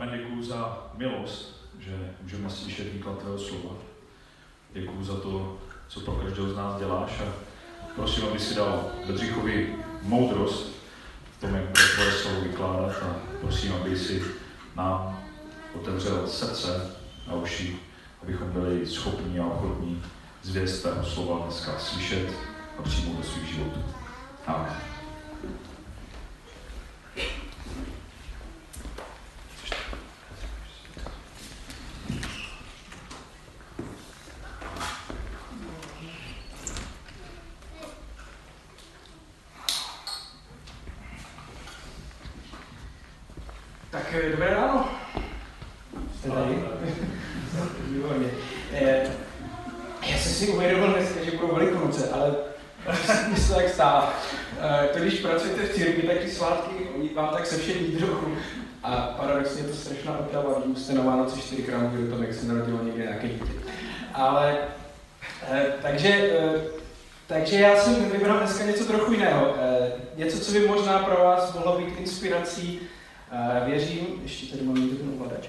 Pane, děkuju za milost, že můžeme slyšet výklad tvého slova. Děkuju za to, co pro každého z nás děláš a prosím, aby si dal Bedřichovi moudrost v tom, jak bude tvoje slovo vykládat a prosím, aby si nám otevřel srdce a uši, abychom byli schopní a ochotní zvěst tvého slova dneska slyšet a přijmout do svých životů. Amen. Tak dobré ráno. Jste tady? Výborně. Já jsem si uvědomil dneska, že budou Velikonoce, ale mi se to tak stává. To, když pracujete v církvi, tak ty svátky, oni vám tak sevšední trochu. A paradoxně je to strašná otrava, když jste na Vánoce 4krát mluvili o tom, jak se narodilo někde nějaké dítě. Ale, takže já jsem vybral dneska něco trochu jiného. Něco, co by možná pro vás mohlo být inspirací. Věřím, ještě tady mám někde ten ovladač.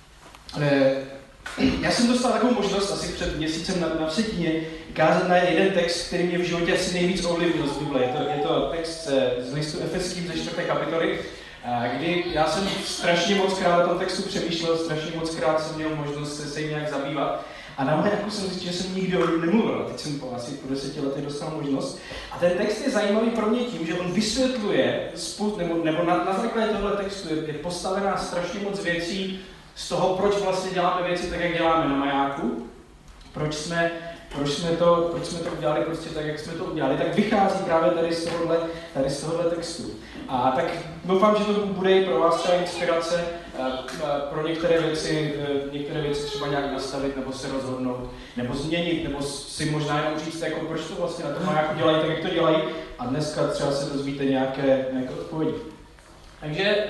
Já jsem dostal takovou možnost asi před měsícem na Vsetíně kázat na jeden text, který mě v životě asi nejvíc ovlivnil z Bible. Je to text z listu Efeským ze 4. kapitoly, kdy já jsem strašně moc krát o tom textu přemýšlel, strašně moc krát jsem měl možnost se jim nějak zabývat. A na Majaku jsem zjistil, že jsem nikdy o něm nemluvil. Teď jsem asi po 10 letech dostal možnost. A ten text je zajímavý pro mě tím, že on vysvětluje, nebo na základě tohle textu je postavená strašně moc věcí z toho, proč vlastně děláme věci tak, jak děláme na Majáku. Proč jsme to udělali prostě tak, jak jsme to udělali, tak vychází právě tady z tohohle textu. A tak doufám, že to bude i pro vás třeba inspirace pro některé věci třeba nějak nastavit, nebo se rozhodnout, nebo změnit, nebo si možná jenom říct, jako, proč to vlastně na tom Majáku dělají tak, jak to dělají, a dneska třeba se dozvíte nějaké odpovědi. Takže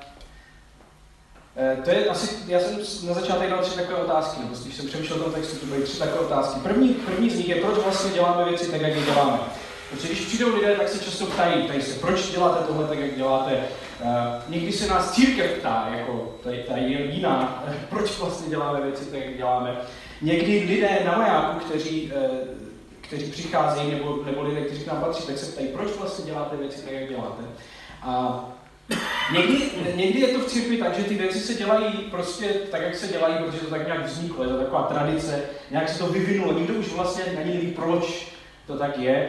to je asi, já jsem na začátek dal 3 takové otázky, nebo když jsem přemýšlel o tom textu, to byly 3 takové otázky. První z nich je, proč vlastně děláme věci tak, jak je děláme. Protože když přijdou lidé, tak se často ptají se, proč děláte tohle tak, jak děláte. Někdy se nás církev ptá, jako ta jiná, proč vlastně děláme věci tak, jak děláme. Někdy lidé na Majáku, kteří přicházejí, nebo lidé, kteří k nám patří, tak se ptají, proč vlastně děláte věci tak, jak děláte. A někdy je to v církvi tak, že ty věci se dělají prostě tak, jak se dělají, protože to tak nějak vzniklo, je to taková tradice, nějak se to vyvinulo, nikdo už vlastně ani neví, proč to tak je.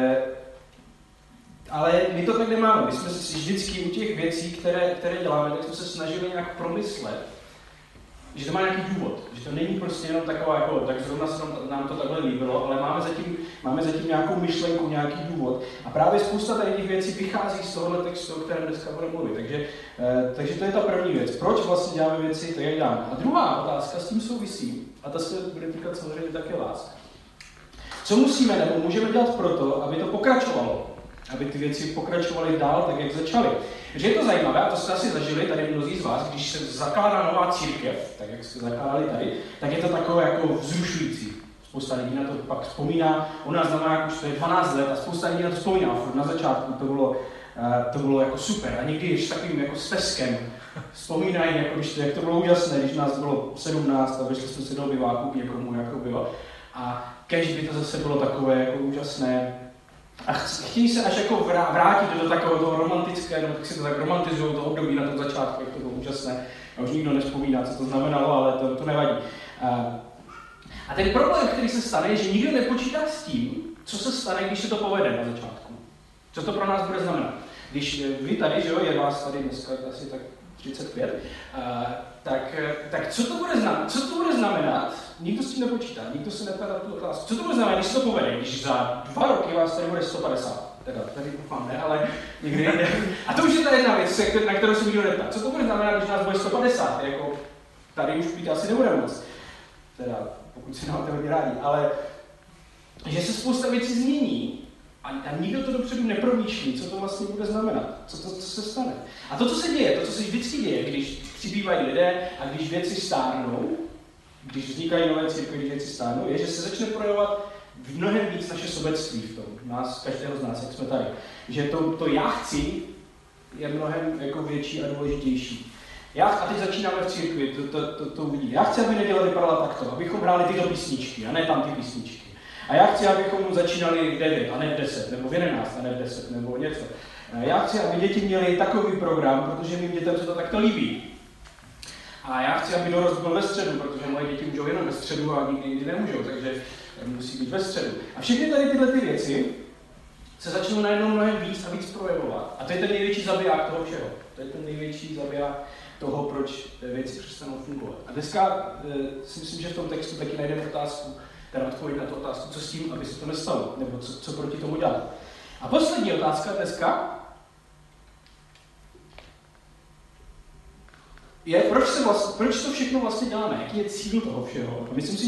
Ale my to tak nemáme, my jsme si vždycky u těch věcí, které děláme, tak jsme se snažili nějak promyslet, že to má nějaký důvod, že to není prostě jenom taková, jako, tak zrovna se nám to takhle líbilo, ale máme zatím nějakou myšlenku, nějaký důvod. A právě spousta tady těch věcí vychází z tohohle textu, o kterém dneska budeme mluvit. Takže to je ta první věc. Proč vlastně děláme věci tak, jak děláme? A druhá otázka s tím souvisí, a ta se bude týkat samozřejmě také vás. Co musíme nebo můžeme dělat proto, aby to pokračovalo? Aby ty věci pokračovaly dál, tak jak začaly. Takže je to zajímavé, a to jste asi zažili tady mnozí z vás, když se zakládá nová církev, tak jak jste zakládali tady, tak je to takové jako vzrušující. Spousta lidí na to pak vzpomíná, u nás na Majáku už to je 12 let a spousta lidí na to vzpomíná. Na začátku to bylo jako super a někdy ještě takovým jako steskem vzpomínají, jako jak to bylo úžasné, když nás bylo 17 a vyšli jsme si do biváku k někomu, jako bylo. A každý by to zase bylo takové jako úžasné. A chtějí se až jako vrátit do takového toho romantického, tak si to tak romantizují to období na tom začátku, jak to bylo úžasné. A už nikdo nevzpomíná, co to znamenalo, ale to nevadí. A ten problém, který se stane, je, že nikdo nepočítá s tím, co se stane, když se to povede na začátku. Co to pro nás bude znamenat. Když vy tady, že jo, je vás tady dneska asi tak 35, tak co to bude znamenat? Nikdo s tím nepočítá, nikdo se neptá tu otázku. Co to bude znamenat, když se to povede, když za 2 roky vás tady bude 150? Teda, tady doufám, ne, ale někdy jde. A to už je ta jedna věc, na kterou se nikdo neptá. Co to bude znamenat, když nás bude 150? Jako, tady už být asi nebude moc. Teda, pokud si máte hodně rádi, ale že se spousta věcí změní a nikdo to dopředu nepromýšlí, co to vlastně bude znamenat, co se stane. A to, co se děje, to, co se vždycky děje, když přibývají lidé a když věci stárnou, když vznikají nové církve, když věci stárnou, je, že se začne projevovat v mnohem víc naše sobectví v tom, nás, každého z nás, jak jsme tady. Že to já chci je mnohem jako větší a důležitější. A teď začínáme v církvi, to uvidí. Já chci, aby neděle vypadala takto, abychom hráli tyto písničky a ne tam ty písničky. A já chci, abychom začínali v 9 a ne v 10, nebo v 11 a ne v 10, nebo něco. Já chci, aby děti měly takový program, protože mým dětem se to takto líbí. A já chci, aby dorost byl ve středu, protože moje děti můžou jenom ve středu a nikdy jindy nemůžou, takže musí být ve středu. A všechny tady tyhle ty věci se začnou najednou mnohem víc a víc projevovat. A to je ten největší zabiják toho všeho. To je ten největší zabiják toho, proč věci přestanou fungovat. A dneska si myslím, že v tom textu taky najdeme otázku, teda odpověď na tu otázku, co s tím, aby se to nestalo, nebo co proti tomu dělat. A poslední otázka dneska je, proč to všechno vlastně děláme, jaký je cíl toho všeho. A myslím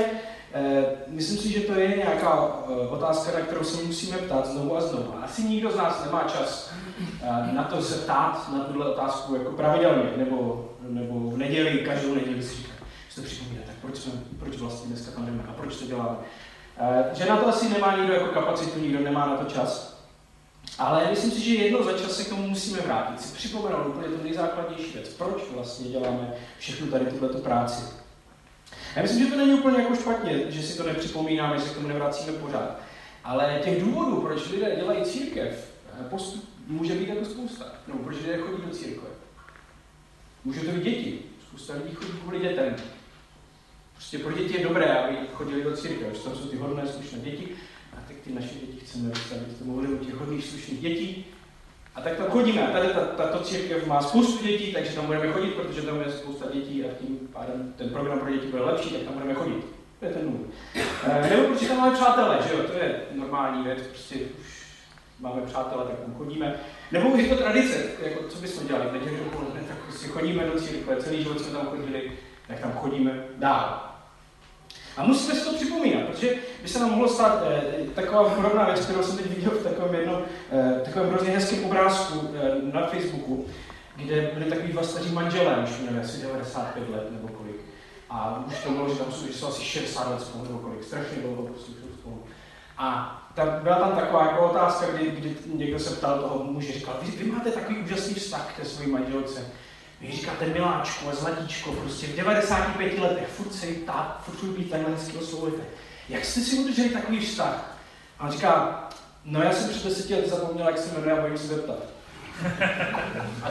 si, že to je nějaká otázka, na kterou se musíme ptát znovu a znovu. Asi nikdo z nás nemá čas na to se ptát na tuhle otázku jako pravidelně, nebo v neděli, každou neděli si říkat, že to připomíná, tak proč vlastně dneska tam jdeme a proč to děláme. Že na to asi nemá nikdo jako kapacitu, nikdo nemá na to čas. Ale myslím si, že jednou za čas se k tomu musíme vrátit, si připomenout úplně tu nejzákladnější věc, proč vlastně děláme všechnu tady tuhletu práci. Já myslím, že to není úplně jako špatně, že si to nepřipomínáme, že se k tomu nevracíme pořád. Ale těch důvodů, proč lidé dělají církev, může být jako spousta. No, proč lidé chodí do církve? Může to být děti. Spousta lidí chodí kvůli dětem. Prostě pro děti je dobré, aby chodili do církve, protože tam jsou ty hodné, slušné děti. A tak ty naše děti chceme vystavit, to mohli být těch hodných, slušných dětí. A tak tam chodíme. A tady tato církev má spoustu dětí, takže tam budeme chodit, protože tam je spousta dětí a tím pádem ten program pro děti bude lepší, tak tam budeme chodit. To je ten důvod. Nebo protože tam máme přátelé, že jo? To je normální věc, prostě už máme přátelé, tak tam chodíme. Nebo je to tradice, jako co bychom dělali v neděli dopoledne, tak prostě chodíme do církve, celý život jsme tam chodili, tak tam chodíme dál. A musíme si to připomínat, protože by se nám mohlo stát taková podobná věc, kterou jsem teď viděl v takovém hrozně hezkém obrázku na Facebooku, kde byli takový dva staří manželé, už měli asi 95 let nebo kolik. A už to bylo, že tam jsou asi 60 let spolu nebo kolik, strašně dlouho prostě spolu. A byla tam taková jako otázka, kdy někdo se ptal toho muže, říkal, vy máte takový úžasný vztah k té své manželce. Vy říkáte miláčku a zlatíčko, prostě v 95 letech, furt se jí ptát, furt být takhle hezky oslovujete. Jak jste si udrželi takový vztah? A on říká, no já jsem před 10 let zapomněl, jak se jmenuje a bojím se zeptat. A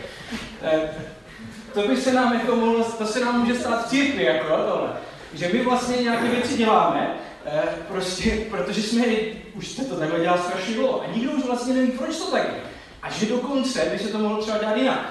to by se nám jako mohlo, to se nám může stát v církvi, jako tohle. Že my vlastně nějaké věci děláme, prostě, protože už jste to takhle dělali strašně dlouho a nikdo už vlastně neví, proč to tak je. A že dokonce by se to mohlo třeba dělat jinak.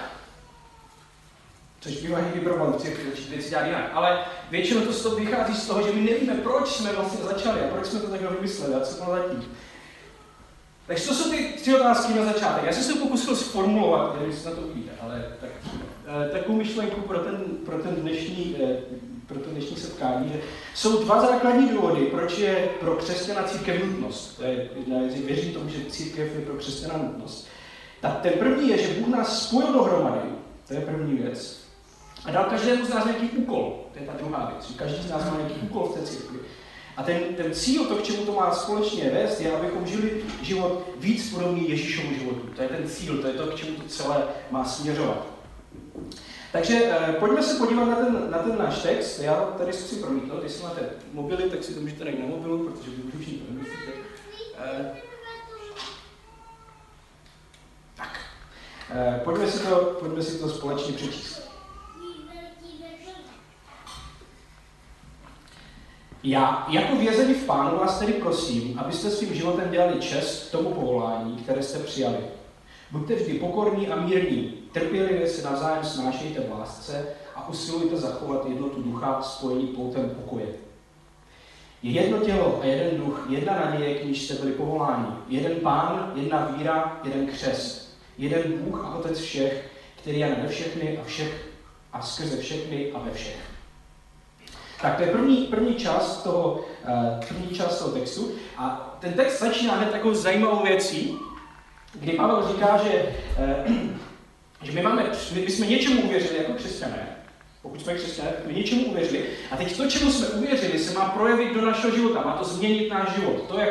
Což bývá někdy problém v církvi, že věci dělat jinak. Ale většinou to vychází z toho, že my nevíme, proč jsme vlastně začali a proč jsme to takhle vymysleli a co bylo zatím. Takže to jsou ty 3 otázky na začátek. Já jsem se to pokusil sformulovat, nevím, jestli na to uvidíte, ale takovou myšlenku pro to dnešní setkání, že jsou 2 základní důvody, proč je pro křesťana církev nutnost. Věřím tomu, že církev je pro křesťana nutnost. Tak ten první je, že Bůh nás spojil dohromady, to je první věc, a dal každému z nás nějaký úkol, to je ta druhá věc, že každý z nás má nějaký úkol v té církvi. A ten cíl, to, k čemu to má společně vést, je, abychom žili život víc podobný Ježíšovu životu. To je ten cíl, to je to, k čemu to celé má směřovat. Takže pojďme se podívat na ten náš text. Já tady zkusím promítnout, jestli máte mobily, tak si to můžete najít na mobilu, protože vy už to nemyslíte. Tak, pojďme si to společně přečíst. Já, jako vězeň v Pánu, vás tedy prosím, abyste svým životem dělali čest tomu povolání, které jste přijali. Buďte vždy pokorní a mírní, trpělivě se navzájem snášejte v lásce a usilujte zachovat jednotu ducha spojení poutem pokoje. Je jedno tělo a jeden duch, jedna naděje, k níž jste byli povoláni, jeden Pán, jedna víra, jeden křest, jeden Bůh a Otec všech, který je nade všechny a všech a skrze všechny a ve všech. Tak to je první část toho textu a ten text začíná hned takovou zajímavou věcí, kdy Pavel říká, že my jsme něčemu uvěřili jako křesťané. Pokud jsme křesťané, tak my něčemu uvěřili. A teď to, čemu jsme uvěřili, se má projevit do našeho života. Má to změnit náš život. To, jak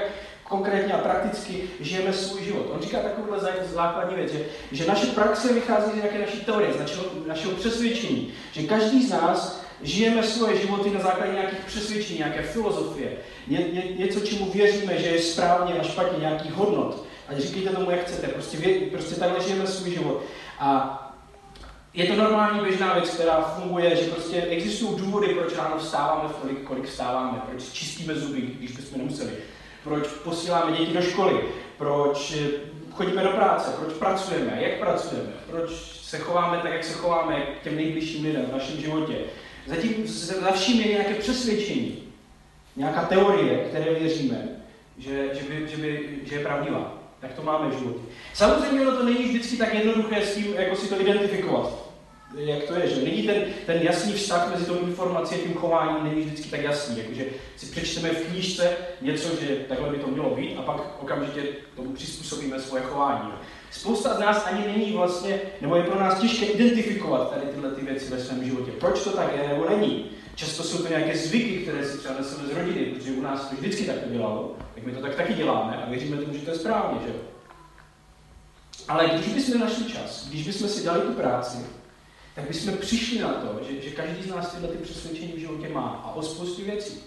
konkrétně a prakticky žijeme svůj život. On říká takovouhle základní věc, že naše praxe vychází z nějaké naší teorie, z našeho přesvědčení, že každý z nás žijeme svoje životy na základě nějakých přesvědčení, nějaké filozofie, něco, čemu věříme, že je správně a špatně, nějakých hodnot. A říkejte tomu, jak chcete, prostě takhle žijeme svůj život. A je to normální běžná věc, která funguje, že prostě existují důvody, proč ráno vstáváme kolik vstáváme, proč čistíme zuby, když bychom nemuseli, proč posíláme děti do školy, proč chodíme do práce, proč pracujeme, jak pracujeme, proč se chováme tak, jak se chováme k těm nejbližším lidem v našem životě. Za vším je nějaké přesvědčení, nějaká teorie, které věříme, že je pravdivá. Tak to máme v životě. Samozřejmě to není vždycky tak jednoduché s tím, jako si to identifikovat. Jak to je, že není ten jasný vztah mezi tou informací a tím chováním není vždycky tak jasný. Jakože si přečteme v knížce něco, že takhle by to mělo být a pak okamžitě tomu přizpůsobíme svoje chování. Spousta z nás ani není vlastně, nebo je pro nás těžké identifikovat tady tyhle ty věci ve svém životě. Proč to tak je, nebo není? Často jsou to nějaké zvyky, které si třeba neseme z rodiny, protože u nás to vždycky tak to dělalo, tak my to tak taky děláme a věříme tomu, že to je správně, že jo? Ale když bychom našli čas, když bychom si dali tu práci, tak bychom přišli na to, že každý z nás tyhle ty přesvědčení v životě má a o spoustu věcí.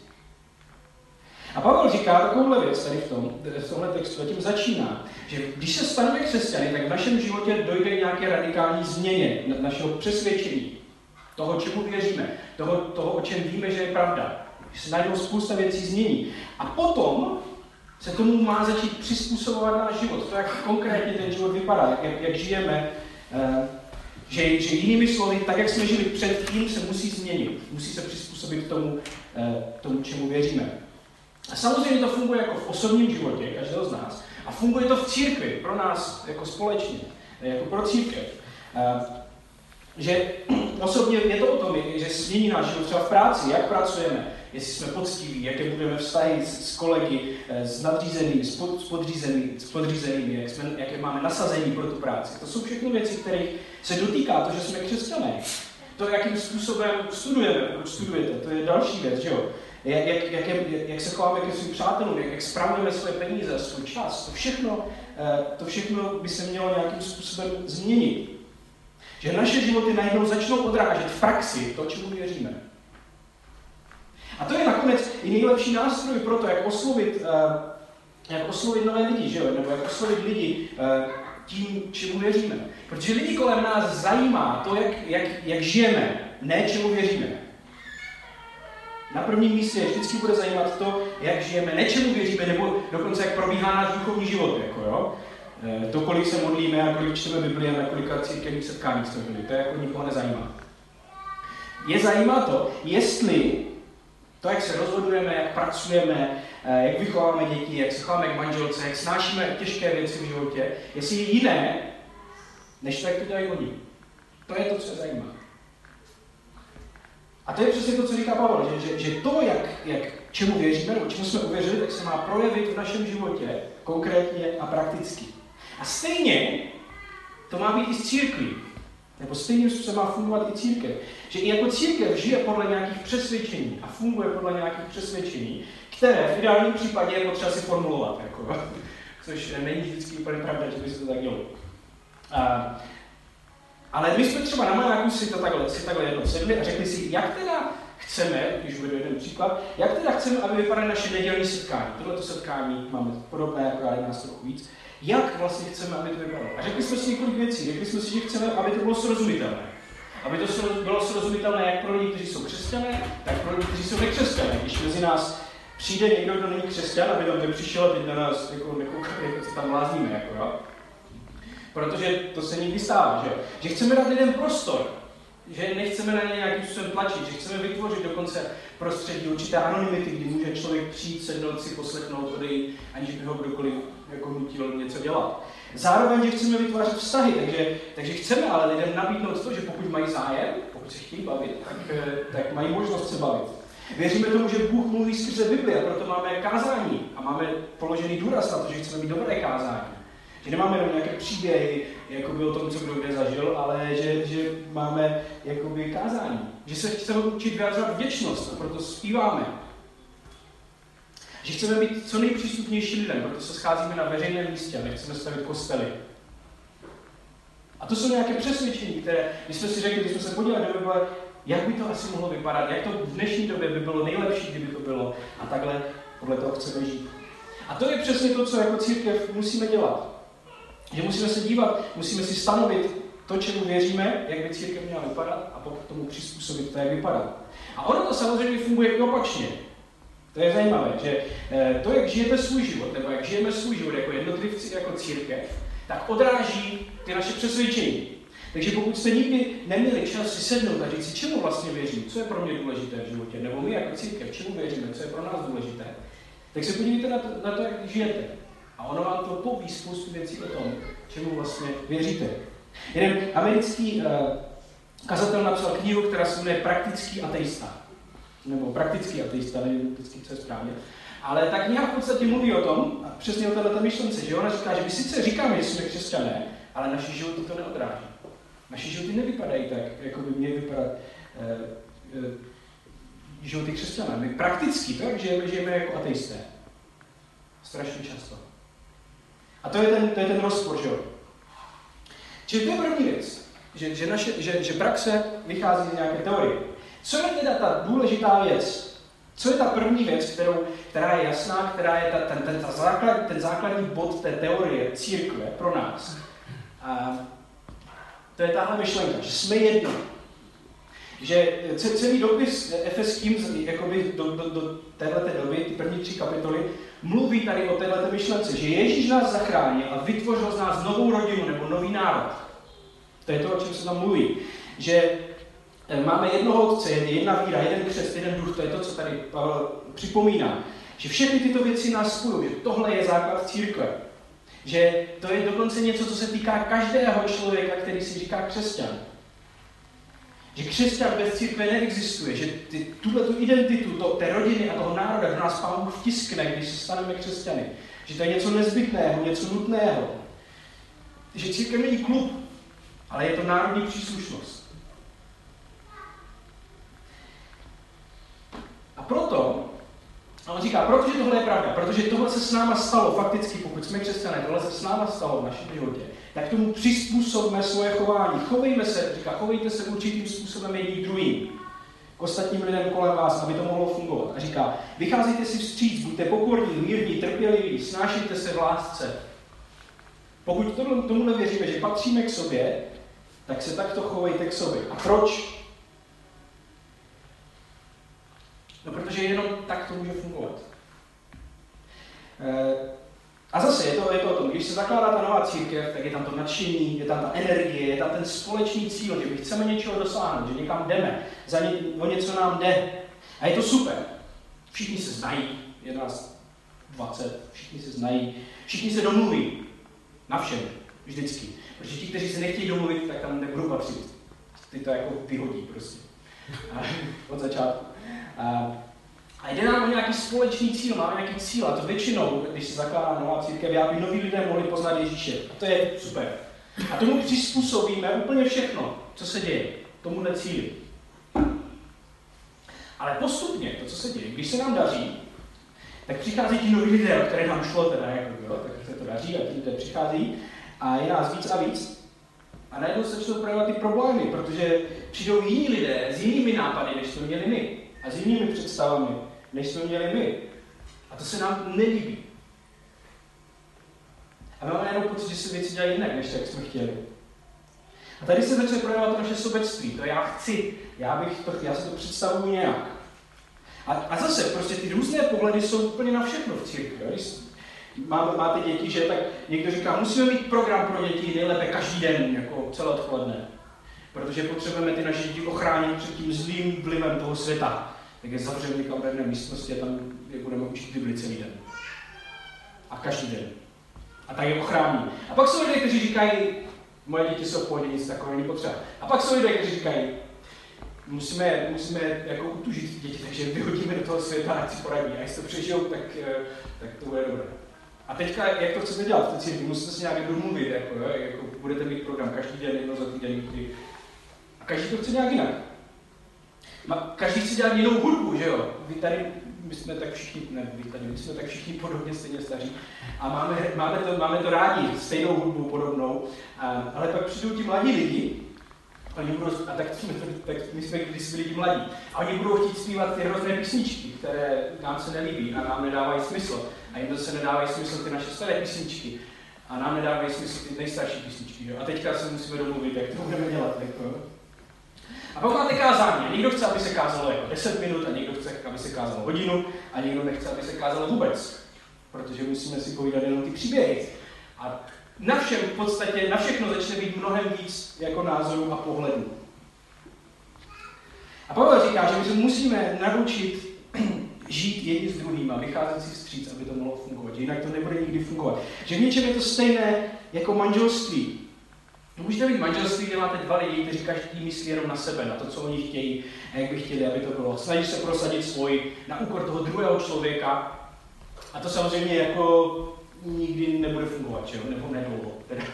A Pavel říká takovouhle věc tady v tomhle textu a tím začíná, že když se staneme křesťany, tak v našem životě dojde k nějaké radikální změně našeho přesvědčení, toho, čemu věříme, toho, o čem víme, že je pravda. Že se najednou spousta věcí změní. A potom se tomu má začít přizpůsobovat náš život. To, jak konkrétně ten život vypadá, jak žijeme, že jinými slovy, tak, jak jsme žili předtím, se musí změnit. Musí se přizpůsobit tomu, čemu věříme. A samozřejmě to funguje jako v osobním životě každého z nás. A funguje to v církvi, pro nás jako společně, jako pro církev. Že osobně je to o tom, že změní náš život třeba v práci, jak pracujeme, jestli jsme poctiví, jaké budeme vztahy s kolegy, s nadřízenými, s podřízenými, jaké máme nasazení pro tu práci. To jsou všechno věci, které se dotýká to, že jsme křesťané. To, jakým způsobem studujeme, proč studujete, to je další věc, že jo? Jak se chováme ke svým přátelům, jak spravujeme své peníze, svůj čas, to všechno by se mělo nějakým způsobem změnit. Že naše životy najednou začnou odrážet v praxi to, čemu věříme. A to je nakonec i nejlepší nástroj pro to, jak oslovit nové lidi, že jo? Nebo jak oslovit lidi tím, čemu věříme. Protože lidi kolem nás zajímá to, jak žijeme, ne čemu věříme. Na prvním místě vždycky bude zajímat to, jak žijeme, ne čemu věříme, nebo dokonce jak probíhá náš duchovní život. Jako, jo? To, kolik se modlíme a kolik čteme Bibli a na kolika církevních setkáních jsme byli, to jako nikoho nezajímá. Je zajímá to, jestli to, jak se rozhodujeme, jak pracujeme, jak vychováme děti, jak se chováme k manželce, jak snášíme těžké věci v životě, jestli je jiné, než to, jak to dělají oni. To je to, co je zajímá. A to je přesně to, co říká Pavel, že to, jak čemu věříme, nebo čemu jsme uvěřili, tak se má projevit v našem životě konkrétně a prakticky. A stejně to má být i s církví. Nebo stejným způsobem má fungovat i církev. Že i jako církev žije podle nějakých přesvědčení a funguje podle nějakých přesvědčení, které v ideálním případě je potřeba si formulovat. Jako, což není vždycky úplně pravda, že by se to tak dělo. Ale my jsme třeba na Majáku si takhle jednou sedli a řekli si, jak teda chceme, když uvedu jeden příklad, jak teda chceme, aby vypadaly naše nedělní setkání. Tohleto setkání máme podobné, akorát je nás trochu víc. Jak vlastně chceme, aby to vypadalo? A řekli jsme si několik věcí. Řekli jsme si, že chceme, aby to bylo srozumitelné. Aby to bylo srozumitelné jak pro lidi, kteří jsou křesťané, tak pro lidi, kteří jsou nekřesťané. Když mezi nás přijde někdo, kdo není křesťan, aby tam nepřišel a teď na nás jako co tam lázníme. Jako, jo? Protože to se nikdy stává, že chceme dát lidem prostor, že nechceme na ně nějakým způsobem tlačit, že chceme vytvořit dokonce prostředí určité anonymity, kdy může člověk přijít, sednout si, poslechnout, odejít, aniž by ho kdokoliv jako nutil něco dělat. Zároveň, že chceme vytvářet vztahy, takže chceme ale lidem nabídnout to, že pokud mají zájem, pokud se chtějí bavit, tak mají možnost se bavit. Věříme tomu, že Bůh mluví skrze Bibli a proto máme kázání a máme položený důraz na to, že chceme mít dobré kázání. Že nemáme jenom nějaké příběhy, jakoby o tom, co kdo kde zažil, ale že máme jakoby kázání. Že se chceme učit vyjadřovat vděčnost a proto zpíváme. Že chceme být co nejpřístupnější lidem, proto se scházíme na veřejném místě a nechceme stavit kostely. A to jsou nějaké přesvědčení, které, když jsme si řekli, když jsme se podívali do Bible, jak by to asi mohlo vypadat, jak to v dnešní době by bylo nejlepší, kdyby to bylo. A takhle podle toho chceme žít. A to je přesně to, co jako církev musíme dělat. Že musíme se dívat, musíme si stanovit to, čemu věříme, jak by církev měla vypadat a pokud tomu přizpůsobit to, jak vypadá. A ono to samozřejmě funguje i opačně. To je zajímavé, že to, jak žijete svůj život, nebo jak žijeme svůj život jako jednotlivci, jako církev, tak odráží ty naše přesvědčení. Takže pokud jste nikdy neměli čas si sednout a říct si, čemu vlastně věřím, co je pro mě důležité v životě, nebo my jako církev, čemu věříme, co je pro nás důležité, tak se podívejte na to, jak žijete. A ono vám to poví spoustu věcí o tom, čemu vlastně věříte. Jeden americký kazatel napsal knihu, která se jmenuje Praktický ateista. Nebo praktický ateista, nevím vždycky, co je správně. Ale ta kniha v podstatě mluví o tom, a přesně o této myšlence, že ona říká, že my sice říkáme, že jsme křesťané, ale naše životy to neodráží. Naše životy nevypadají tak, jako by měly vypadat životy křesťané. My prakticky tak žijeme jako ateisté. Strašně často. A to je ten rozpor, že jo? Čili to je první věc, že praxe vychází z nějaké teorie. Co je teda ta důležitá věc? Co je ta první věc, která je jasná, která je ten základní bod té teorie církve pro nás? A to je tahle myšlenka, že jsme jedno. Že celý dopis Efeským, jakoby do téhleté doby, ty první 3 kapitoly, mluví tady o téhleté myšlence, že Ježíš nás zachránil a vytvořil z nás novou rodinu nebo nový národ. To je to, o čem se tam mluví. Že máme jednoho Otce, jedna víra, jeden křest, jeden duch, to je to, co tady Pavel připomíná. Že všechny tyto věci nás spojují, že tohle je základ církve. Že to je dokonce něco, co se týká každého člověka, který si říká křesťan. Že křesťan bez církve neexistuje, že tuhletu identitu té rodiny a toho národa do nás Pán Bůh vtiskne, když se staneme křesťany. Že to je něco nezbytného, něco nutného. Že církev není klub, ale je to národní příslušnost. A proto, a on říká, protože tohle je pravda, protože tohle se s náma stalo fakticky, pokud jsme křesťané, tohle se s náma stalo v našem životě, tak tomu přizpůsobme svoje chování. Chovejte se určitým způsobem jedním druhým, k ostatním lidem kolem vás, aby to mohlo fungovat. A říká, vycházejte si vstříc, buďte pokorní, mírní, trpěliví, snášejte se v lásce. Pokud tomu nevěříme, že patříme k sobě, tak se takto chovejte k sobě. A proč? No, protože jenom tak to může fungovat. A zase je to o tom, když se zakládá ta nová církev, tak je tam to nadšení, je tam ta energie, je tam ten společný cíl, že my chceme něčeho dosáhnout, že někam jdeme, o něco nám jde. A je to super. Všichni se znají, je nás 20, všichni se znají, všichni se domluví. Na všem, vždycky. Protože ti, kteří se nechtějí domluvit, tak tam nebudou patřit. Ty to jako vyhodí prostě. Od začátku. A jde nám o nějaký společný cíl, máme nějaký cíl. A to většinou, když se zakládá nová církev, aby noví lidé mohli poznat Ježíše. A to je super. A tomu přizpůsobíme úplně všechno, co se děje. Tomuhle cíli. Ale postupně, to, co se děje, když se nám daří, tak přichází ti noví lidé, o které nám šlo teda, jako, jo, tak se to daří a ti lidé přichází a je nás víc a víc. A najednou se začnou projevovat ty problémy, protože přijdou jiní lidé s jinými nápady, než jsme měli my. A s jinými představami, než jsme měli my. A to se nám nelíbí. A my máme najednou pocit, že se věci dělají jinak, než jak jsme chtěli. A tady se začne projevovat to naše sobectví. To já chci, já si to představuji nějak. A zase, prostě ty různé pohledy jsou úplně na všechno v církvi. Máte děti, že tak někdo říká, musíme mít program pro děti nejlépe každý den, jako celoodpoledne. Protože potřebujeme ty naše děti ochránit před tím zlým vlivem toho světa. Tak je zavřeme někam v jedné místnosti a tam je budeme učit Bibli celý den. A každý den. A tak je ochrání. A pak jsou lidé, kteří říkají, moje děti jsou v pohodě, nic takového není potřeba. A pak jsou lidé, kteří říkají, musíme jako utužit děti, takže vyhodíme do toho světa, ať si poradí. A jestli to přežijou, tak to bude dobré. A teďka, jak to chcete dělat v té církvi, musíte si nějak domluvit, jako budete mít program každý den, jedno za týden, kdy. A každý to chce nějak jinak. Každý chce dělat jinou hudbu, že jo? my jsme tak všichni, my jsme tak všichni podobně stejně staří a máme to rádi, stejnou hudbu podobnou, ale pak přijdou ti mladí lidi, tak my jsme když byli ti mladí, a oni budou chtít zpívat ty hrozné písničky, které nám se nelíbí a nám nedávají smysl. A jim zase nedávají smysl ty naše staré písničky a nám nedávají smysl ty nejstarší písničky. Jo? A teďka se musíme domluvit, jak to budeme dělat. Jako. A pak máte kázání. Někdo chce, aby se kázalo jako 10 minut a někdo chce, aby se kázalo hodinu a někdo nechce, aby se kázalo vůbec. Protože musíme si povídat jenom ty příběhy. A na všem v podstatě, na všechno začne být mnohem víc jako názorů a pohledů. A Pavel říká, že my se musíme naučit žít jedni s druhým a vycházet si vstříc, aby to mohlo fungovat. Že jinak to nebude nikdy fungovat. Že v něčem je to stejné jako manželství. Můžete být manželství, kde máte dva lidi, kteří každý myslí jenom na sebe, na to, co oni chtějí a jak by chtěli, aby to bylo. Snaží se prosadit svůj na úkor toho druhého člověka. A to samozřejmě jako nikdy nebude fungovat, že jo? Nebo nedlouho.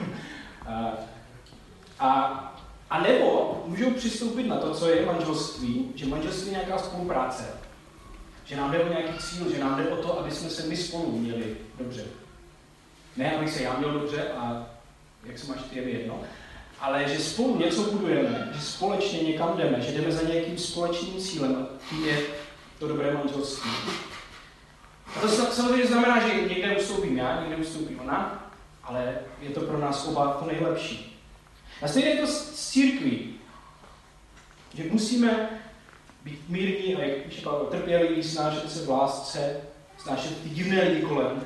A nebo můžou přistoupit na to, co je manželství, že manželství je nějaká spolupráce. Že nám jde o nějaký cíl, že nám jde o to, aby jsme se my spolu měli dobře. Ne, abych se já měl dobře a jak se máš ty, je jedno, ale že spolu něco budujeme, že společně někam jdeme, že jdeme za nějakým společným cílem a tím je to dobré manželství. A to samozřejmě znamená, že někde ustoupím já, někde ustoupí ona, ale je to pro nás oba to nejlepší. A stejně je to s církví, že musíme být mírní a jak píše Pavel, trpěliví, snášet se v lásce, snášet ty divné lidi kolem.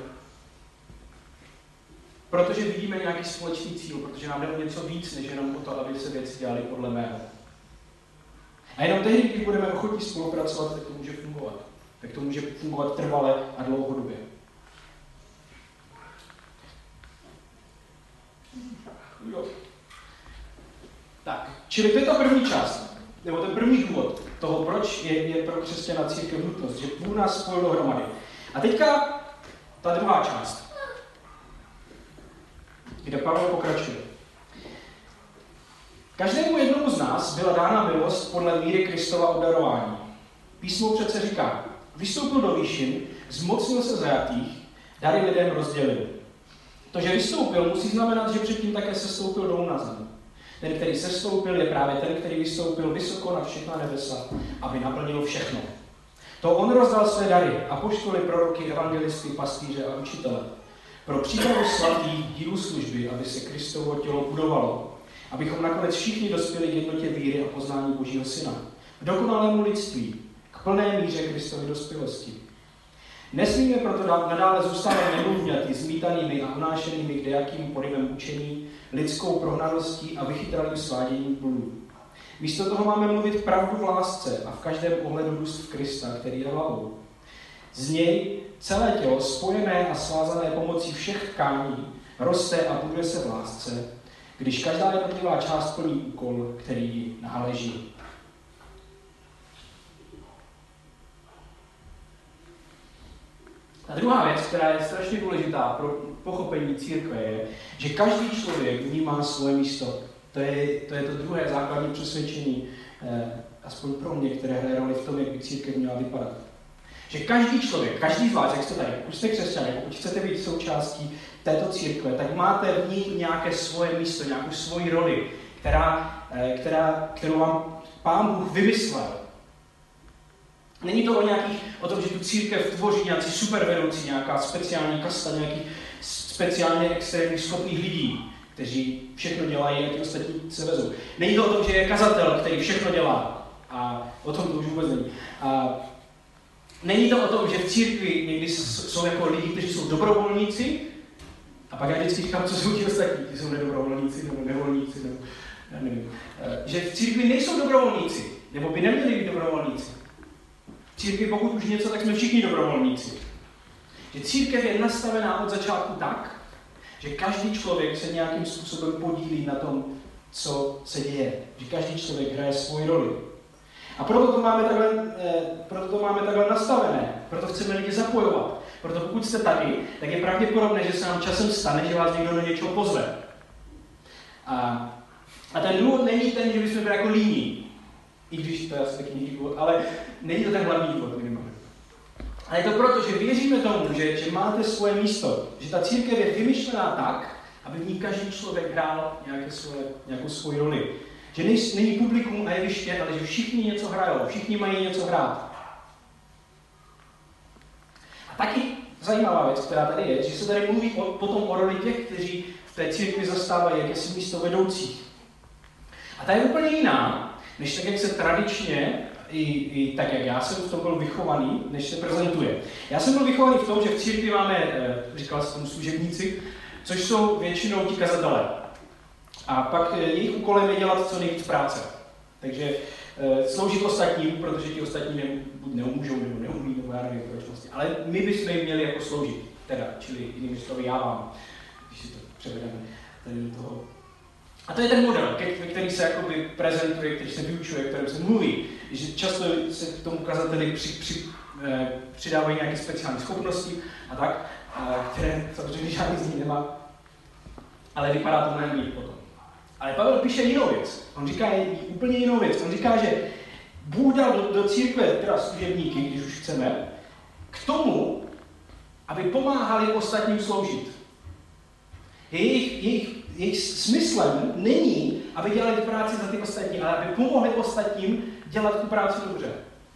Protože vidíme nějaký společný cíl, protože nám jde o něco víc, než jenom o to, aby se věci dělaly podle mého. A jenom tehdy, když budeme ochotní spolupracovat, tak to může fungovat. Tak to může fungovat trvale a dlouhodobě. Jo. Tak, čili to je ta první část, nebo ten první důvod toho, proč je pro křesťana církev nutnost, že Bůh nás spojil dohromady. A teďka ta druhá část, kde Pavel pokračuje. Každému jednomu z nás byla dána milost podle míry Kristova obdarování. Písmo přece říká, vystoupil do výšin, zmocnil se zajatých, dary lidem rozdělil. To, že vystoupil, musí znamenat, že předtím také sestoupil dolů na zem. Ten, který sestoupil, je právě ten, který vystoupil vysoko na všechna nebesa, aby naplnil všechno. To on rozdal své dary, apoštoly, proroky, evangelisty, pastýře a učitele. Pro přípravu svatých dílů služby, aby se Kristovo tělo budovalo, abychom nakonec všichni dospěli k jednotě víry a poznání Božího Syna. K dokonalému lidství, k plné míře Kristovy dospělosti. Nesmíme proto nadále zůstávat nebludňatí, zmítanými a unášenými kdejakým porivem učení, lidskou prohnaností a vychytralým sváděním bludů. Místo toho máme mluvit pravdu v lásce a v každém ohledu růst v Krista, který je hlavou. Z něj celé tělo, spojené a svázané pomocí všech tkání, roste a buduje se v lásce, když každá jednotlivá část plní úkol, který jí náleží. A druhá věc, která je strašně důležitá pro pochopení církve, je, že každý člověk vnímá svoje místo. To je to druhé základní přesvědčení, aspoň pro mě, které hraje roli v tom, jak by církev měla vypadat. Že každý člověk, každý z vás, jak jste tady, pokud jste křesťané, pokud chcete být součástí této církve, tak máte v ní nějaké svoje místo, nějakou svoji roli, kterou vám Pán Bůh vymyslel. Není to o tom, že tu církev tvoří nějací supervedoucí, nějaká speciální kasta, nějakých speciálně extrémních schopných lidí, kteří všechno dělají a ti ostatní se vezou. Není to o tom, že je kazatel, který všechno dělá. A o tom to už vůbec není. Není to o tom, že v církvi někdy jsou jako lidi, kteří jsou dobrovolníci, a pak já vždycky říkám, co jsou ti ostatní, ti jsou nedobrovolníci nebo nevolníci, nebo já nevím. Že v církvi nejsou dobrovolníci, nebo by neměli být dobrovolníci. V církvi, pokud už něco, tak jsme všichni dobrovolníci. Že církev je nastavená od začátku tak, že každý člověk se nějakým způsobem podílí na tom, co se děje. Že každý člověk hraje svoji roli. A proto to máme takhle nastavené. Proto chceme lidi zapojovat. Proto pokud jste tady, tak je pravděpodobné, že se nám časem stane, že vás někdo do něčeho pozve. A ten důvod není ten, že bychom byli jako líní. I když to je asi taky nějaký důvod, ale není to ten hlavní důvod minimálně. A je to proto, že věříme tomu, že máte svoje místo, že ta církev je vymyšlená tak, aby v ní každý člověk hrál nějakou svoji roli. Že není publikum a jeviště, ale že všichni něco hrajou, všichni mají něco hrát. A taky zajímavá věc, která tady je, že se tady mluví potom o roli těch, kteří v té církvi zastávají jakési místo vedoucích. A ta je úplně jiná, než tak, jak se tradičně, i tak, jak já jsem v tom byl vychovaný, než se prezentuje. Já jsem byl vychovaný v tom, že v církvi máme, říkal jsem tomu služebníci, což jsou většinou ti kazatelé. A pak jejich úkolem je dělat co nejvíc práce. Takže sloužit ostatním, protože ti ostatní buď neumůžou, nebo neumí, nebo já nevím proč vlastně. Ale my bychom jim měli jako sloužit. Teda, čili jinými slovy já vám, když si to převedeme tady do toho. A to je ten model, který se jakoby prezentuje, který se vyučuje, o kterém se mluví. Že často se k tomu kazateli přidávají nějaké speciální schopnosti a tak, které samozřejmě žádný z nich nemá. Ale vypadá to mnohem líp potom. Ale Pavel píše jinou věc. On říká úplně jinou věc. On říká, že Bůh dal do církve, teda služebníky, když už chceme, k tomu, aby pomáhali ostatním sloužit. Jejich smyslem není, aby dělali tu práci za ty ostatní, ale aby pomohli ostatním dělat tu práci dobře.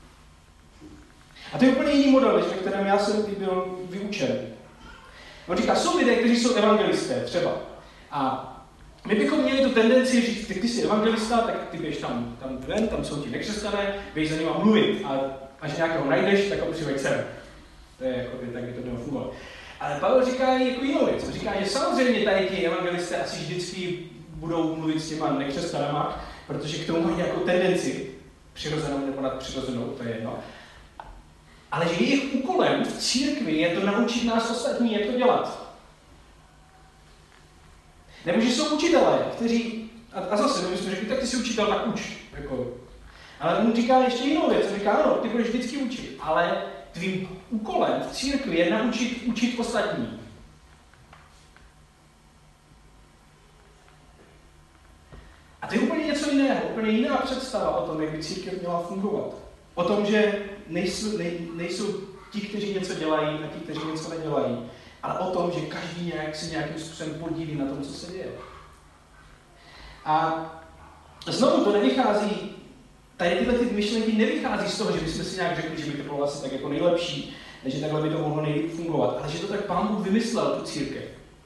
A to je úplně jiný model, než ve kterém já jsem byl vyučen. On říká, jsou lidé, kteří jsou evangelisté, třeba. A my bychom měli tu tendenci říct, ty jsi evangelista, tak ty běž tam ven, tam jsou ti nekřesťané, běž za nima mluvit a až nějakého najdeš, tak ho přiveď sem. To je jako tak by to mělo fungovat. Ale Pavel říká jako jinou věc. On říká, že samozřejmě tady ti evangelisté asi vždycky budou mluvit s těma nekřesťanama, protože k tomu mají nějakou tendenci, přirozenou nebo nadpřirozenou, to je jedno. Ale že jejich úkolem v církvi je to naučit nás ostatní, jak to dělat. Nebo že jsou učitelé, kteří, a zase, my jsme řekli, tak ty jsi učitel, tak uč. Jako. Ale on říká ještě jinou věc, on říká, ano, ty budeš vždycky učit, ale tvým úkolem v církvi je učit ostatní. A to je úplně něco jiného, úplně jiná představa o tom, jak by církev měla fungovat. O tom, že nejsou ti, kteří něco dělají a ti, kteří něco nedělají, ale o tom, že každý se nějakým způsobem podílí na tom, co se děje. A znovu to nevychází, tady tyhle ty myšlenky nevychází z toho, že bychom si nějak řekli, že by to bylo asi tak jako nejlepší, že takhle by to mohlo nejlíp fungovat, ale že to tak Pán Bůh vymyslel, tu církev.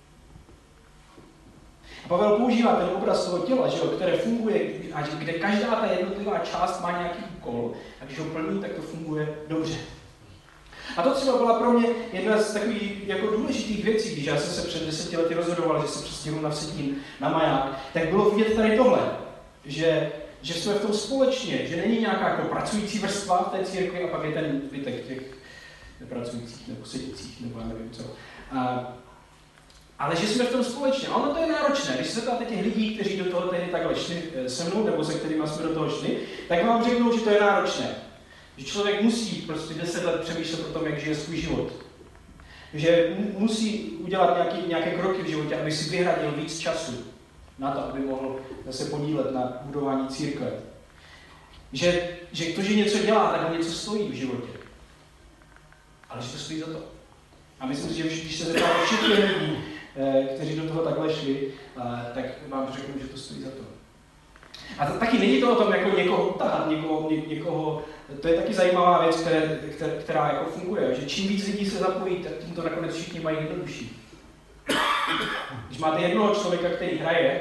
A Pavel používá ten obraz toho těla, že jo, které funguje, a kde každá ta jednotlivá část má nějaký úkol, a když ho plní, tak to funguje dobře. A to třeba byla pro mě jedna z takových jako důležitých věcí, když já jsem se před 10 lety rozhodoval, že se přestěhuji na Vsetín, na Maják, tak bylo vidět tady tohle, že jsme v tom společně, že není nějaká jako pracující vrstva v té církvi a pak je ten zbytek těch nepracujících nebo sedících, nebo já nevím co. Ale že jsme v tom společně. A ono to je náročné. Když se zeptáte těch lidí, kteří do toho tehdy takhle šli se mnou, nebo se kterými jsme do toho šli, tak vám řeknou, že to je náročné. Že člověk musí prostě 10 let přemýšlet o tom, jak žije svůj život. Že musí udělat nějaké kroky v životě, aby si vyhradil víc času na to, aby mohl se podílet na budování církve. Že to, že něco dělá, tak ho něco stojí v životě. Ale že to stojí za to. A myslím si, že když se zeptáte všichni lidí, kteří do toho takhle šli, tak vám řeknu, že to stojí za to. A to taky není to o tom, jako někoho utahat, někoho, to je taky zajímavá věc, která jako funguje, že čím víc lidí se zapojí, tak tím to nakonec všichni mají jednodušší. Když máte jednoho člověka, který hraje,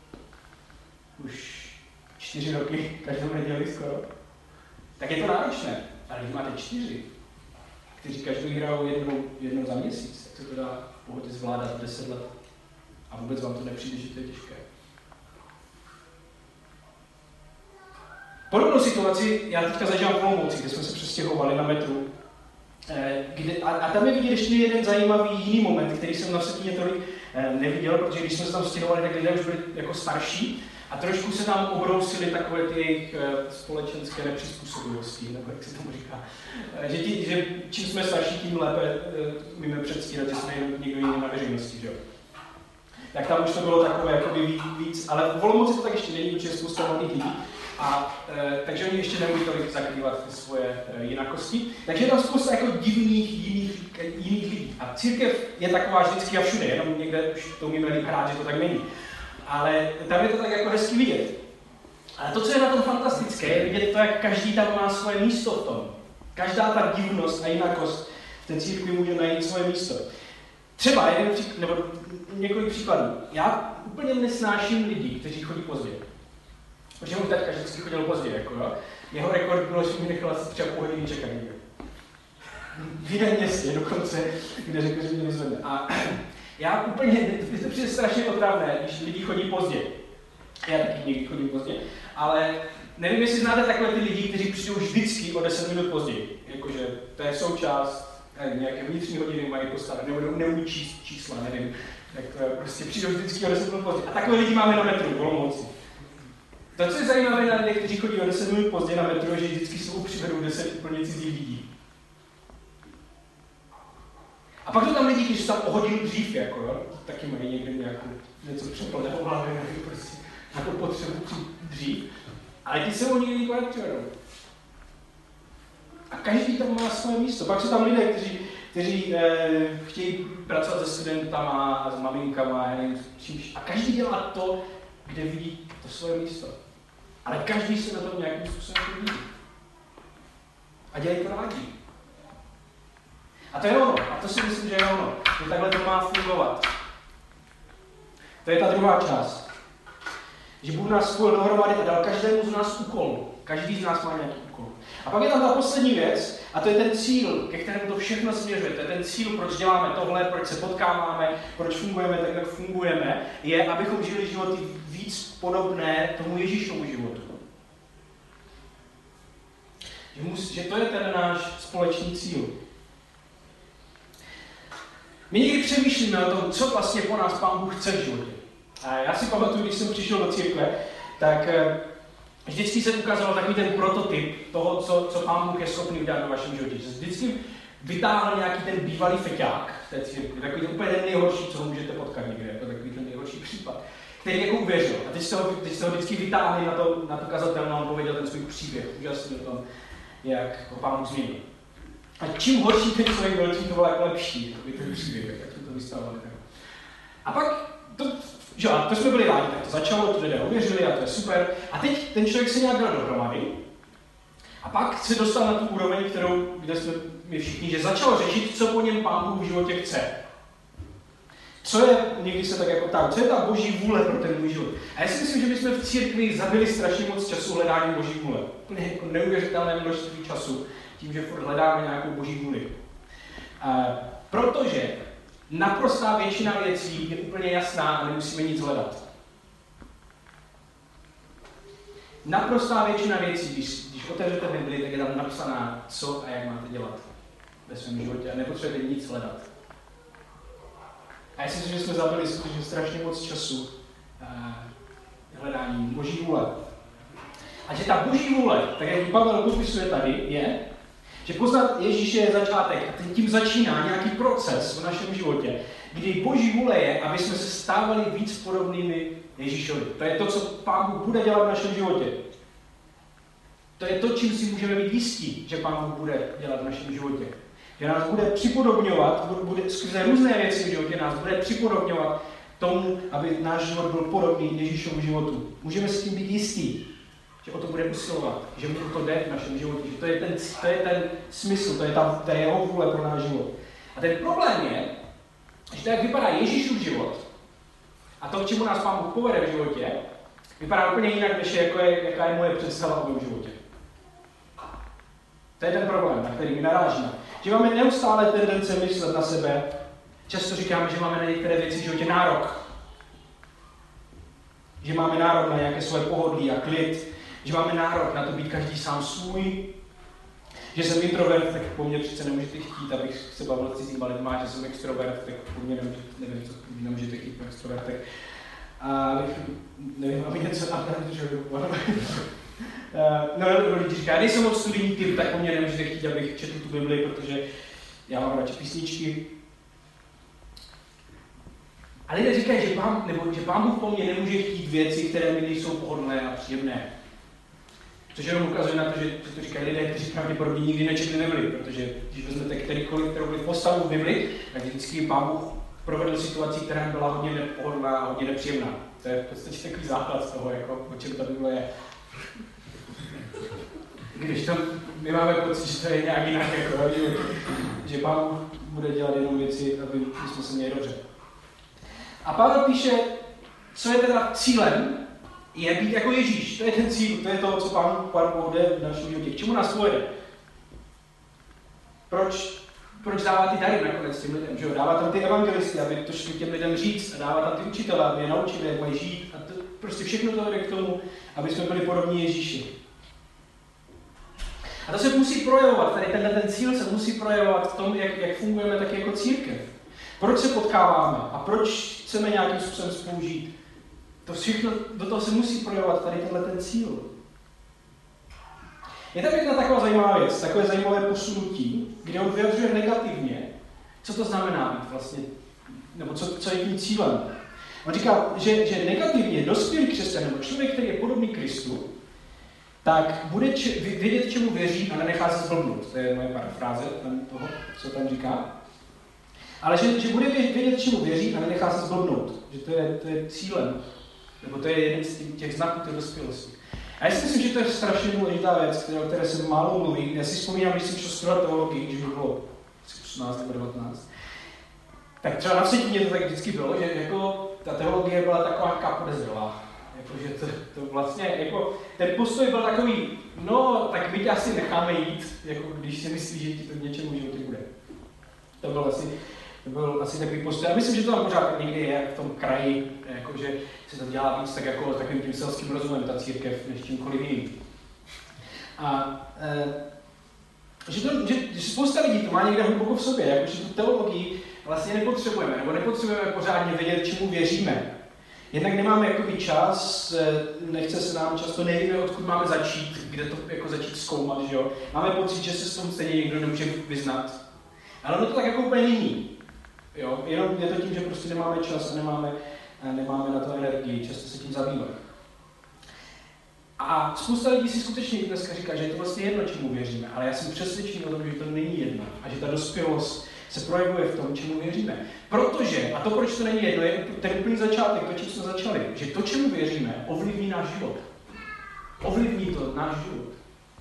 už 4 roky, každou neděli skoro, tak je to náročné. Ale když máte 4, kteří každou hrajou jednou za měsíc, tak se to dá v pohodě zvládat 10 let. A vůbec vám to nepřijde, že to je těžké. Podobnou situaci já teďka zažívám v Olomouci, kde jsme se přestěhovali na metru. A tam je vidět ještě jeden zajímavý jiný moment, který jsem na Vsetíně tolik neviděl, protože když jsme se tam stěhovali, tak lidé už byli jako starší a trošku se tam obrousily takové ty jejich společenské nepřizpůsobivosti, nebo jak se tomu říká. Že čím jsme starší, tím lépe umíme předstírat, že jsme někdo jiný na veřejnosti, že jo. Tak tam už to bylo takové jakoby víc, ale v Olomouci to tak ještě není, protože je spousta mladých lidí. Takže oni ještě neumí tolik zakrývat ty svoje jinakosti. Takže je tam spousta jako divných jiných lidí. A církev je taková vždycky a všude, jenom někde už to umíme líp hrát, že to tak není. Ale tam je to tak jako hezky vidět. Ale to, co je na tom fantastické, je vidět to, jak každý tam má svoje místo v tom. Každá ta divnost a jinakost v té církvi může najít svoje místo. Třeba nebo několik příkladů. Já úplně nesnáším lidi, kteří chodí pozdě. Protože můj taťka vždycky chodil pozdě, jako jo. Jeho rekord bylo, že mi nechal asi třeba půl hodiny čekat někde. V jiném městě dokonce, kde řekl, že mě vyzvedne. A já úplně, to přijde strašně otravné, když lidi chodí pozdě. Já taky někdy chodím pozdě, ale nevím, jestli znáte takové ty lidi, kteří přijdou vždycky o 10 minut později. Jakože to je součást, nějaké vnitřní hodiny mají postarat, nebo neumí číst čísla, nevím. Tak prostě přijdou vždycky o 10 minut později. A takové lidi máme na metru, v Olomouci. To, co je zajímavé na lidech, kteří chodí o 10 minut později na metru, je, že vždycky jsou přivedou 10 úplně cizích lidí. A pak jsou tam lidi, kteří jsou tam o hodinu dřív, jako jo, taky mají někde něco přepleného v hlavě, nebo prostě jako potřebu dřív. Ale ti se o nikdy nikdo nepřivedou. A každý tam má svoje místo. Pak jsou tam lidé, kteří chtějí pracovat se studentama a s maminkama a nevím čímž. A každý dělá to, kde vidí to svoje místo. Ale každý se na tom nějakým způsobem vidí. A dělají to rádi. A to je ono. A to si myslím, že je ono. Že takhle to má fungovat. To je ta druhá část. Že Bůh nás spojil dohromady a dal každému z nás úkol. Každý z nás má nějaký úkol. A pak je tam ta poslední věc, a to je ten cíl, ke kterému to všechno směřuje. To je ten cíl, proč děláme tohle, proč se potkáváme, proč fungujeme tak, jak fungujeme, je, abychom žili životy víc podobné tomu Ježíšovu životu. Že to je ten náš společný cíl. My někdy přemýšlíme o tom, co vlastně po nás Pán Bůh chce v životě. A já si pamatuju, když jsem přišel do církve, tak vždycky se ukazoval takový ten prototyp toho, co Pán Bůh je schopný udělat do vašem životě. Že vždycky vytáhl nějaký ten bývalý feťák v té církvi, takový ten úplně ten nejhorší, co ho můžete potkat někde, jako takový ten nejhorší případ, který jako uvěřil. A teď se ho vždycky vytáhli na tu kazatelnu a on pověděl ten svůj příběh, úžasný o tom, jak ho Pán Bůh změnil. A čím horší ten člověk byl, tím to bylo jako lepší, ten příběh, jak jsme to vystavovali. A pak to jsme byli rádi, tak to začalo, ti lidé uvěřili a to je super. A teď ten člověk se nějak dal dohromady a pak se dostal na tu úroveň, kde jsme my všichni, že začal řešit, co po něm Pán Bůh v životě chce. Co je, někdy se tak jako ptám, co je ta Boží vůle pro ten můj život? A já si myslím, že my jsme v církvi zabili strašně moc času hledání Boží vůle. Úplně jako neuvěřitelné množství času tím, že furt hledáme nějakou Boží vůli. Protože naprostá většina věcí je úplně jasná a nemusíme nic hledat. Naprostá většina věcí, když otevřete Bibli, tak je tam napsaná, co a jak máte dělat ve svém životě a nepotřebujete nic hledat. A já si myslím, že jsme zabili skutečně strašně moc času hledáním Boží vůle. A že ta Boží vůle, tak jak Pavel popisuje tady, je, že poznat Ježíše je začátek a tím začíná nějaký proces v našem životě, kdy Boží vůle je, aby jsme se stávali víc podobnými Ježíšovi. To je to, co Pán Bůh bude dělat v našem životě. To je to, čím si můžeme být jistí, že Pán Bůh bude dělat v našem životě. Že nás bude připodobňovat, skrze různé věci v životě nás bude připodobňovat tomu, aby náš život byl podobný Ježíšovu životu. Můžeme s tím být jistí, že o to bude usilovat, že mu to jde v našem životě, že to je ten smysl, to je jeho vůle pro náš život. A ten problém je, že to, jak vypadá Ježíšův život a to, k čemu nás Pán Bůh povede v životě, vypadá úplně jinak, než jaká je moje představa o mém životě. To je ten problém, na který my narážíme. Že máme neustále tendence myslet na sebe. Často říkáme, že máme na některé věci v životě nárok. Že máme nárok na nějaké své pohodlí a klid. Že máme nárok na to být každý sám svůj. Že jsem introvert, tak po mně přece nemůžete chtít, abych se bavil s cizíma lidma. Že jsem extrovert, tak po mně nevím, co nemůžete chtít po extrovertech. A nevím, aby něco lidi říká, já nejsem moc studijní typ, tak po mně nemůžete chtít, abych četl tu Bibli, protože já mám radši písničky. A lidé říkají, že Pán Bůh po mně nemůže chtít věci, které mi nejsou pohodlné a příjemné. Což jenom ukazuje na to, že to říkají lidé, kteří pravděpodobně nikdy nečetli Bibli, protože když vezmete kterou postavu v Bibli, tak vždycky Pán Bůh provedl situaci, která byla hodně nepohodlná a hodně nepříjemná. To je v podstatě takový základ z toho, jako, o čem ta Bible je. Když to my máme pocit, že to je nějak jinak, jako, že Pán Bůh bude dělat jenom věci, aby jsme se měli dobře. A Pavel píše, co je teda cílem, je být jako Ježíš. To je ten cíl, to je to, co Pán Bůh jde v našem životě. K čemu nás povede? Proč dává ty dary nakonec těm lidem? Že? Dává tam ty evangelisty, aby to šli těm lidem říct, a dává tam ty učitele, aby je naučili, jak mají žít. A to, prostě všechno to vede k tomu, aby jsme byli podobní Ježíši. A to se musí projevovat, tady ten cíl se musí projevovat v tom, jak fungujeme taky jako církev. Proč se potkáváme a proč chceme nějakým způsobem spolu žít. To všechno, do toho se musí projevovat tady ten cíl. Je tam jedna taková zajímavá věc, takové zajímavé posunutí, kde on vyjadřuje negativně, co to znamená být vlastně, nebo co je tím cílem. On říká, že negativně dospělý křesťan, nebo člověk, který je podobný Kristu, tak bude vědět, čemu věří a nenechá se zblbnout. To je moje parafráze toho, co tam říká. Ale že bude vědět, čemu věří a nenechá se zblbnout. Že to je cílem. Nebo to je jeden z těch znaků té dospělosti. A já si myslím, že to je strašně důležitá věc, o které se málo mluví. Já si vzpomínám, když jsem šel studovat teologii, když mi bylo 18 nebo 19. Tak třeba na Vsetíně to tak vždycky bylo, že jako ta teologie byla taková podezřelá. Jakože to vlastně, jako, ten postoj byl takový, no, tak my tě asi necháme jít, jako když si myslíš, že ti to k něčemu životě bude. To byl asi takový postoj. Já myslím, že to tam pořád někdy je v tom kraji, jakože se to dělá víc tak jako takovým tím selským rozumem, ta církev, než čímkoliv jiným. A že spousta lidí to má někde hluboko v sobě, jakože tu teologii vlastně nepotřebujeme, nebo nepotřebujeme pořádně vědět, čemu věříme. Jednak nemáme jakoby čas, nechce se nám často, nevíme, odkud máme začít, kde to jako začít zkoumat, že jo. Máme pocit, že se s tom stejně někdo nemůže vyznat. Ale ono to tak jako úplně není. Jo? Jenom je to tím, že prostě nemáme čas a nemáme na to energii, často se tím zabývat. A spousta lidí si skutečně dneska říká, že je to vlastně jedno, čemu věříme, ale já jsem přesvědčený o tom, že to není jedno a že ta dospělost se projevuje v tom, čemu věříme. Protože, a to proč to není jedno, je ten úplný začátek, to, čím jsme začali, že to, čemu věříme, ovlivní náš život. Ovlivní to náš život.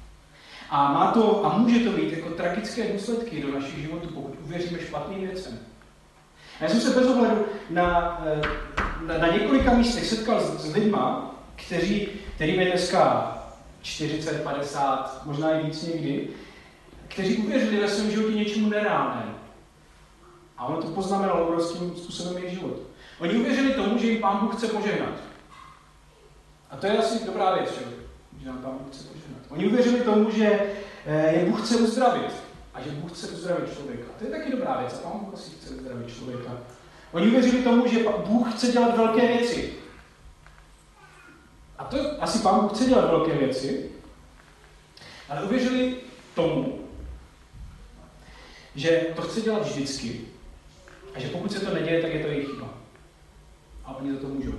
A může to mít jako tragické důsledky do našich životů, pokud uvěříme špatným věcem. A já jsem se bez ohledu na několika místech setkal s lidma, kterým je dneska 40, 50, možná i víc někdy, kteří uvěřili ve svém životě něčemu nereálnému. A ono to poznamenalo obrovským způsobem jejich život. Oni uvěřili tomu, že jim Pán Bůh chce požehnat. A to je asi dobrá věc, že nám Pán Bůh chce požehnat. Oni uvěřili tomu, že je Bůh chce uzdravit. A že Bůh chce uzdravit člověka. To je taky dobrá věc. A Pán Bůh asi chce uzdravit člověka. Oni uvěřili tomu, že Bůh chce dělat velké věci. A to asi Pán Bůh chce dělat velké věci. Ale uvěřili tomu, že to chce dělat vždycky. A že pokud se to neděje, tak je to jejich chyba. A oni za to můžou.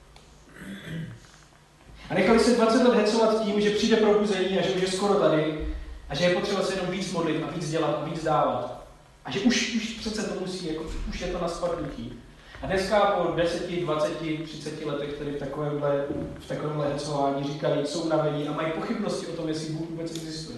A nechali se 20 let hecovat tím, že přijde probuzení a že už je skoro tady a že je potřeba se jenom víc modlit a víc dělat a víc dávat. A že už přece to musí, jako, už je to na spadnutí. A dneska po 10, 20, 30 letech tady v takovémhle hecování říkají, jsou unavení a mají pochybnosti o tom, jestli Bůh vůbec existuje.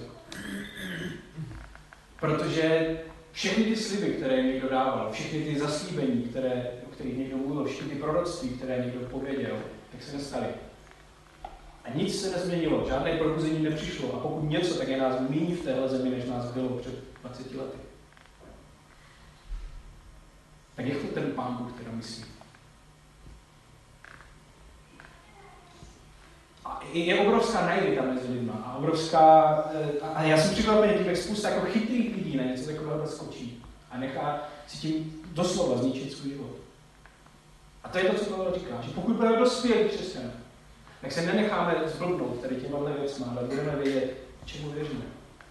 Protože všechny ty sliby, které jim někdo dával, všechny ty zaslíbení, o kterých někdo mluvil, všechny ty proroctví, které někdo pověděl, tak se nestaly. A nic se nezměnilo, žádné probuzení nepřišlo. A pokud něco, tak je nás méně v téhle zemi, než nás bylo před 20 lety. Tak jak to ten Pán Bůh teda myslí? A je obrovská naivita mezi lidma. A já jsem překvapený tím, jak spousta jako chytrých lidí na něco takového skočí. A nechá si tím doslova zničit svůj život. A to je to, co Pavel říká, že pokud budeme dospělí křesťané, tak se nenecháme zblbnout tady těmahle věcma, ale budeme vědět, čemu věříme.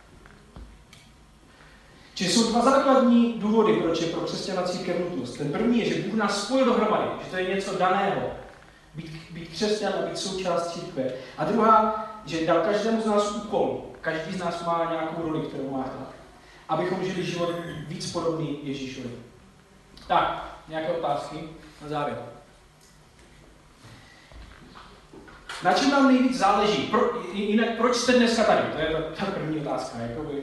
Čili jsou dva základní důvody, proč je pro křesťana církev nutnost. Ten první je, že Bůh nás spojil dohromady, že to je něco daného. Být křesťan a být součást církve. A druhá že dal každému z nás úkol. Každý z nás má nějakou roli, kterou má hrát. Abychom žili život víc podobný Ježíšovi. Tak, nějaké otázky na závěr. Na čem nám nejvíc záleží? Jinak, proč jste dneska tady? To je ta první otázka.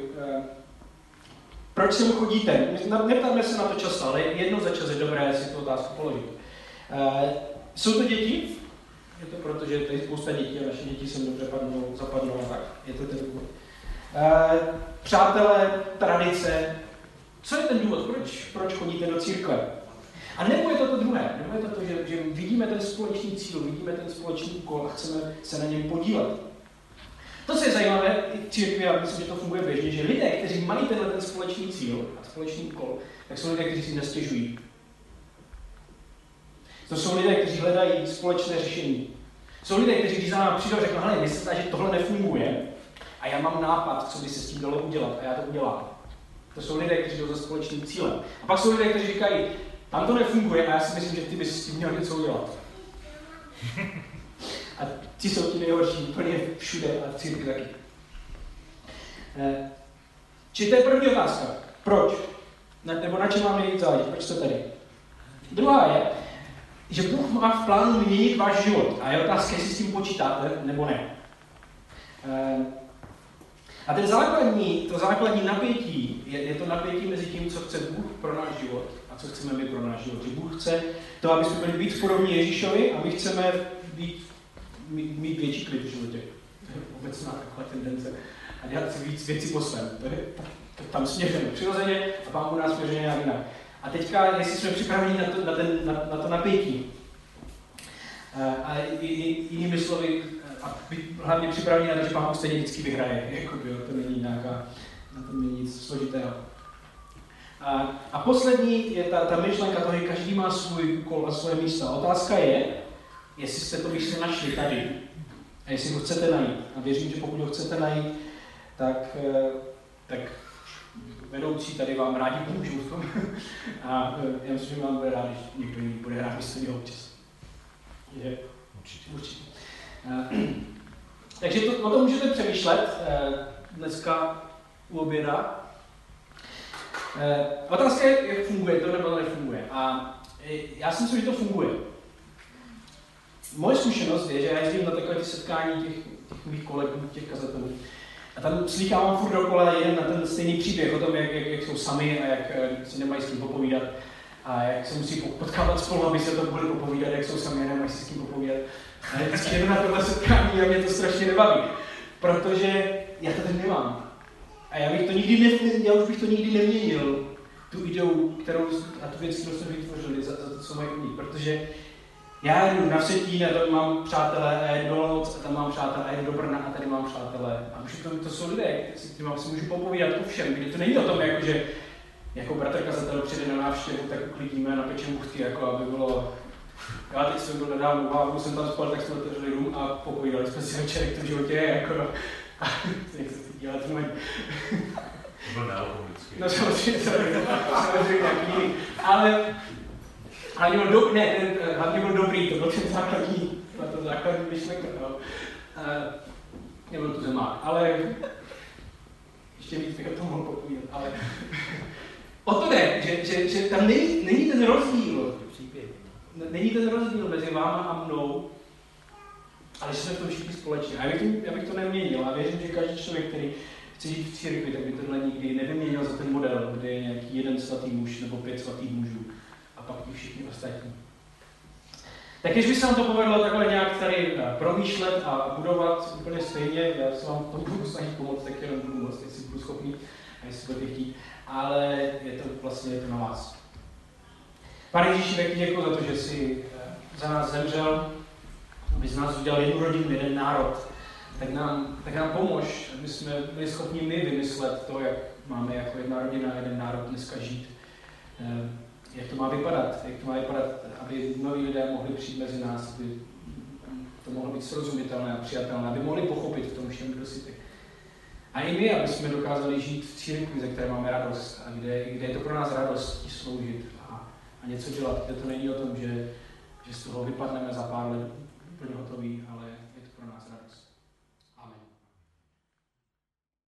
Proč sem chodíte? Neptáme se na to často, ale jednou za čas je dobré si tu otázku položit. Jsou to děti? Je to proto, že tady spousta dětí a naše děti sem dobře zapadnou a tak. Je to ten důvod. Přátelé, tradice. Co je ten důvod? Proč chodíte do církve? A nebo je to druhé? Nebo je to že vidíme ten společný cíl, vidíme ten společný úkol a chceme se na něm podílet. To, co je zajímavé v církvi, a myslím, že to funguje běžně, že lidé, kteří mají ten společný cíl a společný úkol, tak jsou lidé, kteří si nestěžují. To jsou lidé, kteří hledají společné řešení. Jsou lidé, kteří když za námi přijdou a řeknou, hele, mně se zdá, že tohle nefunguje a já mám nápad, co by se s tím dalo udělat a já to udělám. To jsou lidé, kteří jdou za společným cílem. A pak jsou lidé, kteří říkají, tam to nefunguje a já si myslím, že ty bys s tím měl něco udělat. A ti jsou ti nejhorší úplně všude a v církvi taky. Či to je první otázka. Proč? Nebo na čem vám nejvíc záleží? Proč jste tady? Druhá je, že Bůh má v plánu měnit váš život. A je otázka, jestli s tím počítáte, nebo ne. A to základní napětí je to napětí mezi tím, co chce Bůh pro náš život a co chceme my pro náš život. Že Bůh chce to, aby jsme byli víc podobní Ježíšovi a my chceme mít větší klid v životě. To je obecná taková tendence. A dělat si víc věcí po svém. To tam směřujeme přirozeně a Pán Bůh nás směřuje nějak jinak. A teďka, jestli jsme připraveni na to napětí. A jinými slovy, a hlavně připraveni na to, že Pán Bůh stejně vždycky vyhraje. To není nic složitého. A poslední je ta myšlenka toho, že každý má svůj úkol a svoje místo. Otázka je, jestli jste to místo našli tady a jestli ho chcete najít. A věřím, že pokud ho chcete najít, tak vedoucí tady vám rádi pomůžou v tom. A já myslím, že vám bude rád, když někdo jiný bude rád místo něho občas. Určitě. Takže o tom můžete přemýšlet dneska u oběda. Otázka je, jak funguje to, nebo to nefunguje. A já si myslím, že to funguje. Moje zkušenost je, že já jezdím na takové ty setkání těch mých kolegů, těch kazatelů. A tam slýchávám furt dokola jeden na ten stejný příběh o tom, jak jsou sami a jak si nemají s kým popovídat. A jak se musí potkávat spolu, aby se to mohli popovídat, jak jsou sami a nemají si s kým popovídat. A já vždycky jedu na tohle setkání a mě to strašně nebaví. Protože já to teď nemám. A já už bych to nikdy neměnil, tu ideu, a tu věc, kterou jsme vytvořili za to, co mají mít. Protože já jdu na Vsetín a tam mám přátelé, a jdu do Olomouc a tam mám přátelé, a jdu do Brna a tady mám přátelé. A už to jsou lidé, s kterými si můžu popovídat o všem, kde to není o tom, že jako bratr kazatel přijde na návštěvu, tak uklidíme a napečeme buchty, jako aby bylo. Já teď jsem byl nedávno v Havru, jsem tam spal, tak jsme otevřeli dům a popovídali jsme si večer, jak to v životě je, jako. Jak se to dělat, to nevím. To byl nealkoholický. No samozřejmě nějaký jiný. Ale hlavně byl dobrý, to byl ten základní myšlenka. No. Nebyl to zemák, ale ještě víc bych o tom mohl popovídat. Ale o to jde, že tam není ten rozdíl. Není ten rozdíl mezi váma a mnou, ale jsme v tom všichni společně. A já bych to neměnil a věřím, že každý člověk, který chce žít v církvi, tak by tohle nikdy nevyměnil za ten model, kde je nějaký jeden svatý muž nebo 5 svatých mužů a pak i všichni ostatní. Tak když by se vám to povedlo takhle nějak tady promýšlet a budovat úplně stejně, já se vám to budu snažit pomoct, tak jenom budu moct, jestli budu schopný a jestli budete chtít, ale je to na vás. Pane Ježíši, tak ti děkuji za to, že jsi za nás zemřel, aby z nás udělal jednu rodinu, jeden národ. Tak nám pomož, aby jsme byli schopni my vymyslet to, jak máme jako jedna rodina, jeden národ dneska žít. Jak to má vypadat, aby noví lidé mohli přijít mezi nás, aby to mohlo být srozumitelné a přijatelné, aby mohli pochopit v tom všem, kdo si ty. A i my, aby jsme dokázali žít v církvi, ze které máme radost a kde je to pro nás radost sloužit a něco dělat, kde to není o tom, že z toho vypadneme za pár let úplně hotový, ale